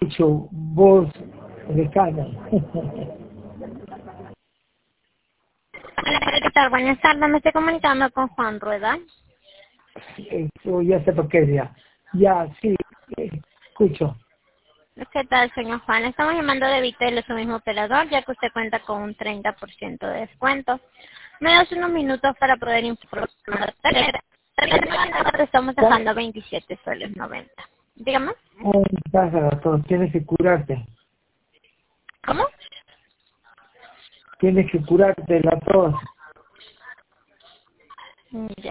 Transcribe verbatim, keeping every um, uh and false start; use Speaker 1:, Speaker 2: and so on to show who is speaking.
Speaker 1: escucho voz lejana.
Speaker 2: Hola, ¿qué tal? Buenas tardes, me estoy comunicando con Juan Rueda.
Speaker 1: Eso ya sé por qué ya. Ya, sí, eh, escucho.
Speaker 2: ¿Qué tal, señor Juan? Estamos llamando de Vitel, su mismo operador, ya que usted cuenta con un treinta por ciento de descuento. Me das unos minutos para poder informar. Estamos dejando veintisiete soles noventa. Dígame.
Speaker 1: Ay, pasa, todo. Tienes que curarte.
Speaker 2: ¿Cómo?
Speaker 1: Tienes que curarte la tos.
Speaker 2: Ya.